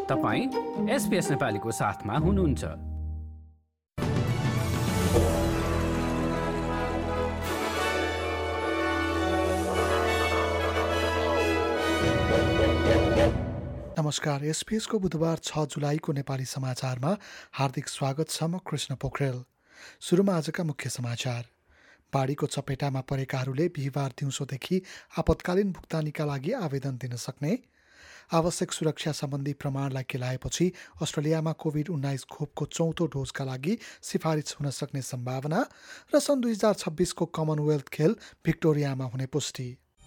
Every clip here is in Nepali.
तपाईं SBS नेपालीको साथमा हुनुहुन्छ। नमस्कार, SBS को बुधबार 6 जुलाईको नेपाली समाचारमा हार्दिक स्वागत छ। म कृष्ण पोखरेल। सुरुमा आजका मुख्य समाचार। बाढीको चपेटामा परेकाहरूले बिहिबार दिउँसोदेखि आपतकालीन भुक्तानीका लागि आवेदन दिन सक्ने, आवश्यक सुरक्षा सम्बन्धी प्रमाणलाई केलाएपछि अस्ट्रेलियामा कोभिड-19 खोपको चौथो डोजका लागि सिफारिस हुन सक्ने सम्भावना र सन् 2026 को कमनवेल्थ खेल भिक्टोरियामा हुने पुष्टि।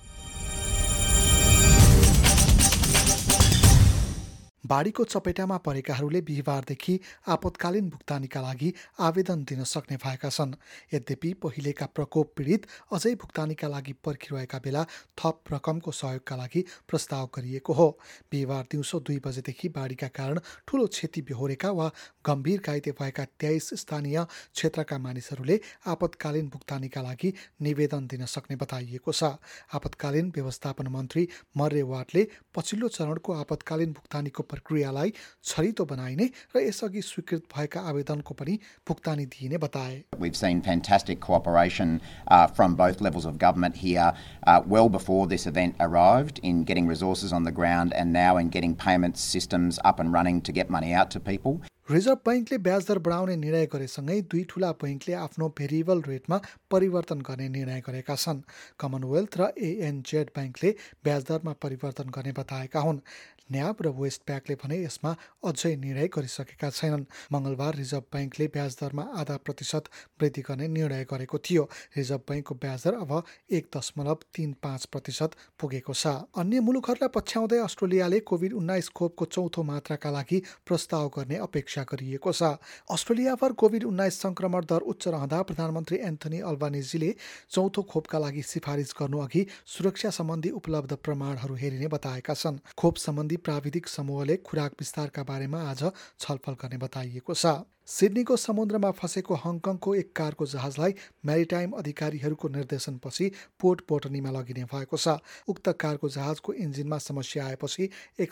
बाढीको चपेटामा परेकाहरूले बिहिबारदेखि आपतकालीन भुक्तानीका लागि आवेदन दिन सक्ने भएका छन्। यद्यपि पहिलेका प्रकोप पीडित अझै भुक्तानीका लागि पर्खिरहेका बेला थप रकमको सहयोगका लागि प्रस्ताव गरिएको हो। बिहिबार दिउँसो 2 बजेदेखि बाढीका कारण ठूलो क्षति बेहोरेका वा गम्भीर घाइते भएका 23 स्थानीय क्षेत्रका मानिसहरूले आपतकालीन भुक्तानीका लागि निवेदन दिन सक्ने बताइएको छ। आपतकालीन व्यवस्थापन मन्त्री मर्रे वाटले पछिल्लो चरणको आपतकालीन भुक्तानीको प्रक्रियालाई छरितो बनाइने र यसअघि स्वीकृत भएका आवेदनको पनि भुक्तानी दिइने बताए। We've seen fantastic cooperation from both levels of government here well before this event arrived in getting resources on the ground and now in getting payment systems up and running to get money out to people. Reserve बैंकले ब्याज दर बढाउने निर्णय गरेसँगै 2 ठूला बैंकले आफ्नो भेरिएबल रेटमा परिवर्तन गर्ने निर्णय गरेका छन्। कमनवेल्थ र ANZ बैंकले ब्याज दरमा परिवर्तन गर्ने बताएका हुन्। न्याब र वेस्ट ब्याङ्कले भने यसमा अझै निर्णय गरिसकेका छैनन्। मंगलबार रिजर्भ बैंकले ब्याज दरमा 0.5% वृद्धि गर्ने निर्णय गरेको थियो। रिजर्भ बैंकको ब्याज दर अब 1.35% पुगेको छ। अन्य मुलुकहरूलाई पछ्याउँदै अस्ट्रेलियाले कोभिड-19 खोपको चौथो मात्राका लागि प्रस्ताव गर्ने अपेक्षा गरिएको छ। अस्ट्रेलियाभर कोभिड-19 संक्रमण दर उच्च रहँदा प्रधानमन्त्री एन्थनी अल्बानिजीले चौथो खोपका लागि सिफारिस गर्नु अघि सुरक्षा सम्बन्धी उपलब्ध प्रमाणहरू हेरिने बताएका छन्। खोप सम्बन्धी प्राविधिक समूहले खुराक विस्तारका बारेमा आज छलफल गर्ने बताइएको छ। सिडनीको समुद्रमा फँसेको हङकङको एक कारको जहाजलाई म्यारिटाइम अधिकारीहरूको निर्देशनपछि पोर्ट बोटनीमा लगिने भएको छ। उक्त कारको जहाजको इन्जिनमा समस्या आएपछि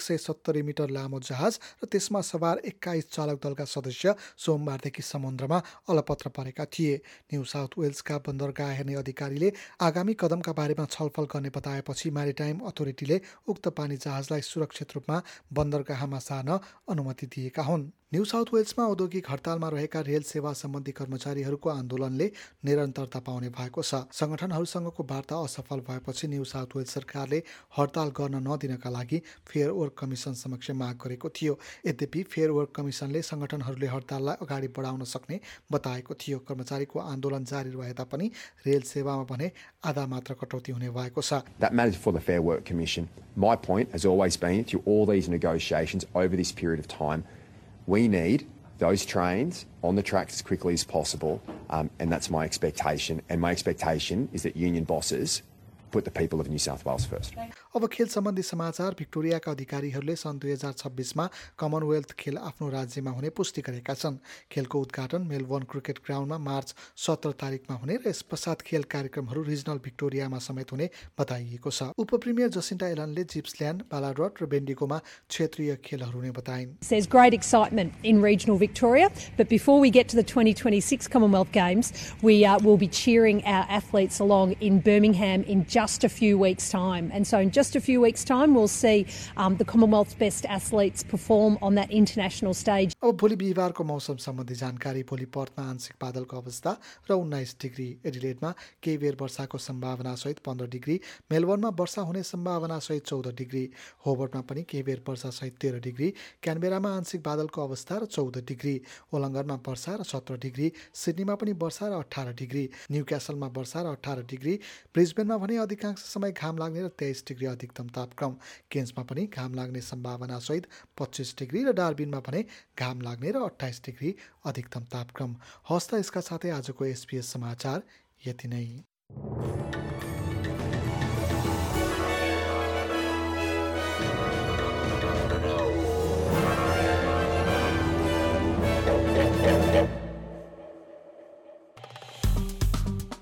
170 मिटर लामो जहाज र त्यसमा सवार 21 चालक दलका सदस्य सोमबारदेखि समुद्रमा अलपत्र परेका थिए। न्यू साउथ वेल्सका बन्दरगाह हेर्ने अधिकारीले आगामी कदमका बारेमा छलफल गर्ने बताएपछि म्यारिटाइम अथोरिटीले उक्त पानी जहाजलाई सुरक्षित रूपमा बन्दरगाहमा सार्न अनुमति दिएका हुन्। न्यू साउथ वेल्समा औद्योगिक हडतालमा रहेका रेल सेवा सम्बन्धी कर्मचारीहरूको आन्दोलनले निरन्तरता पाउने भएको छ। संगठनहरूसँगको वार्ता असफल भएपछि न्यू साउथ वेल्स सरकारले हडताल गर्न नदिनका लागि फेयर वर्क कमिसन समक्ष माग गरेको थियो। यद्यपि फेयर वर्क कमिसनले संगठनहरूले हडताललाई अगाडि बढाउन सक्ने बताएको थियो। कर्मचारीको आन्दोलन जारी रहे तापनि रेल सेवामा भने आधा मात्र कटौती हुने भएको छ। That matters for the Fair Work Commission. My point has always been through all these negotiations over this period of time, we need those trains on the tracks as quickly as possible, and that's my expectation. And my expectation is that union bosses put the people of New South Wales first. अब खेल सम्बन्धी समाचार। भिक्टोरियाका अधिकारीहरूले सन् 2026मा कमनवेल्थ खेल आफ्नो राज्यमा हुने पुष्टि गरेका छन्। खेलको उद्घाटन मेलबोर्न क्रिकेट ग्राउन्डमा मार्च 17 तारिकमा हुने र यस पश्चात खेल कार्यक्रमहरू रिजनल भिक्टोरियामा समेत हुने बताइएको छ। उपप्रिमियर जसिन्टा एलनले जिप्सल्यान्ड, बालाड्रट र बेन्डिगोमा क्षेत्रीय खेलहरू हुने बताइन्। There's great excitement in regional Victoria, but before we get to the 2026 Commonwealth Games, we will be cheering our athletes along in Birmingham in just a few weeks' time. And so in just a few weeks' time, we'll see the Commonwealth's best athletes perform on that international stage. अब भोलि बिहिबारको मौसम सम्बन्धी जानकारी। भोलि पर्थमा आंशिक बादलको अवस्था र 19 डिग्री, एडिलेडमा केही बेर वर्षाको सम्भावना सहित 15 डिग्री, मेलबोर्नमा वर्षा हुने सम्भावना सहित 14 डिग्री, होबर्टमा पनि केही बेर वर्षा सहित 13 डिग्री, क्यानबेरामा आंशिक बादलको अवस्था र 14 डिग्री, वोलङ्गरमा वर्षा र 17 डिग्री, सिडनीमा पनि वर्षा र 18 डिग्री, न्यूक्यासलमा वर्षा र 18 डिग्री, ब्रिस्बेनमा भने अधिकांश समय घाम लाग्ने र 23 डिग्री अधिकतम तापक्रम, केन्समा पनि घाम लाग्ने सम्भावना सहित 25 डिग्री र डार्बिनमा भने घाम लाग्ने र 28 डिग्री अधिकतम तापक्रम। हस्त यसका साथै आजको SBS समाचार यति नै।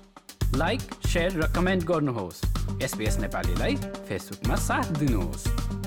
लाइक, शेयर र कमेन्ट गर्नुहोस्। SBS नेपालीलाई फेसबुकमा साथ दिनुहोस्।